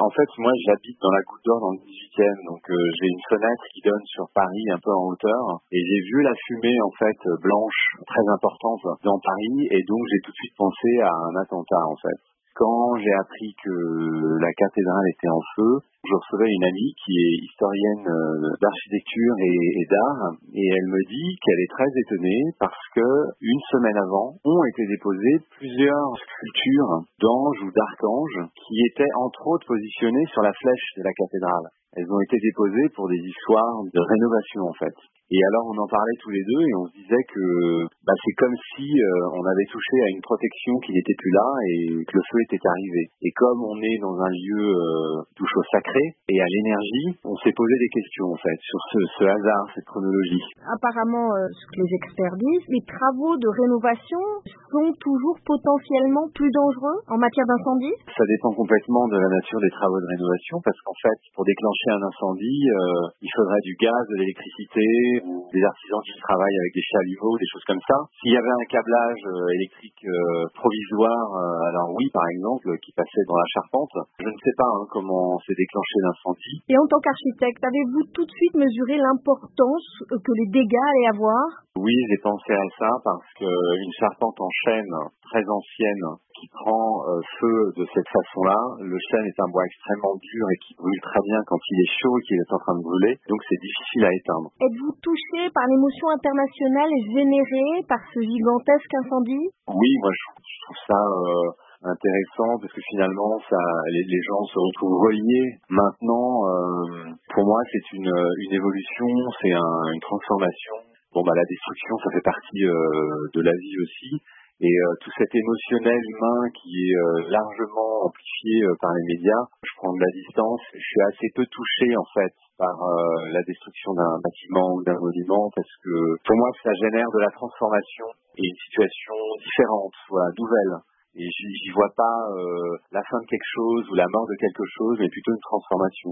En fait, moi, j'habite dans la Goutte d'Or, dans le 18e, donc j'ai une fenêtre qui donne sur Paris, un peu en hauteur, et j'ai vu la fumée, en fait, blanche, très importante dans Paris, et donc j'ai tout de suite pensé à un attentat, en fait. Quand j'ai appris que la cathédrale était en feu, je recevais une amie qui est historienne d'architecture et d'art, et elle me dit qu'elle est très étonnée parce que une semaine avant ont été déposées plusieurs sculptures d'anges ou d'archanges qui étaient entre autres positionnées sur la flèche de la cathédrale. Elles ont été déposées pour des histoires de rénovation en fait. Et alors on en parlait tous les deux et on se disait que c'est comme si on avait touché à une protection qui n'était plus là et que le feu était arrivé. Et comme on est dans un lieu touche au sacré et à l'énergie, on s'est posé des questions en fait sur ce hasard, cette chronologie. Apparemment, ce que les experts disent, les travaux de rénovation sont toujours potentiellement plus dangereux en matière d'incendie? Ça dépend complètement de la nature des travaux de rénovation parce qu'en fait, pour déclencher un incendie, il faudrait du gaz, de l'électricité, ou des artisans qui travaillent avec des chalumeaux, des choses comme ça. S'il y avait un câblage électrique provisoire, alors oui, par exemple, qui passait dans la charpente, je ne sais pas comment s'est déclenché l'incendie. Et en tant qu'architecte, avez-vous tout de suite mesuré l'importance que les dégâts allaient avoir? Oui, j'ai pensé à ça parce qu'une charpente en chêne très ancienne qui prend feu de cette façon-là, le chêne est un bois extrêmement dur et qui brûle très bien quand il est chaud et qu'il est en train de brûler, donc c'est difficile à éteindre. Êtes-vous touché par l'émotion internationale générée par ce gigantesque incendie? Oui, moi je trouve ça intéressant parce que finalement les gens se retrouvent reliés. Maintenant, pour moi c'est une évolution, c'est une transformation. La destruction, ça fait partie de la vie aussi. Et tout cet émotionnel humain qui est largement amplifié par les médias, je prends de la distance. Je suis assez peu touché en fait par la destruction d'un bâtiment ou d'un monument parce que pour moi ça génère de la transformation et une situation différente, nouvelle. Et j'y vois pas la fin de quelque chose ou la mort de quelque chose, mais plutôt une transformation.